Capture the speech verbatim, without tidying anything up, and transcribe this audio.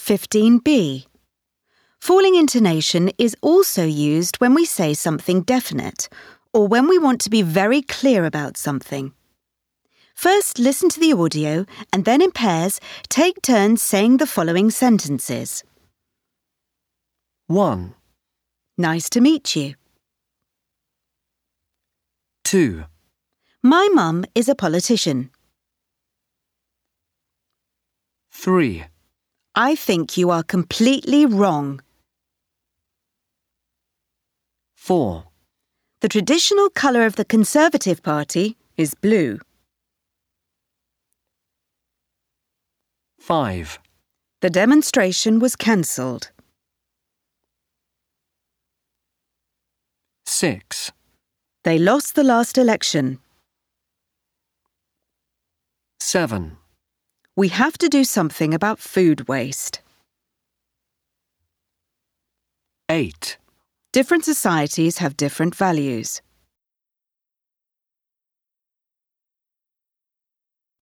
fifteen B. Falling intonation is also used when we say something definite or when we want to be very clear about something. First, listen to the audio and then in pairs, take turns saying the following sentences. one. Nice to meet you. two. My mum is a politician. three. I think you are completely wrong. four. The traditional colour of the Conservative Party is blue. five. The demonstration was cancelled. six. They lost the last election. seven. We have to do something about food waste. eight. Different societies have different values.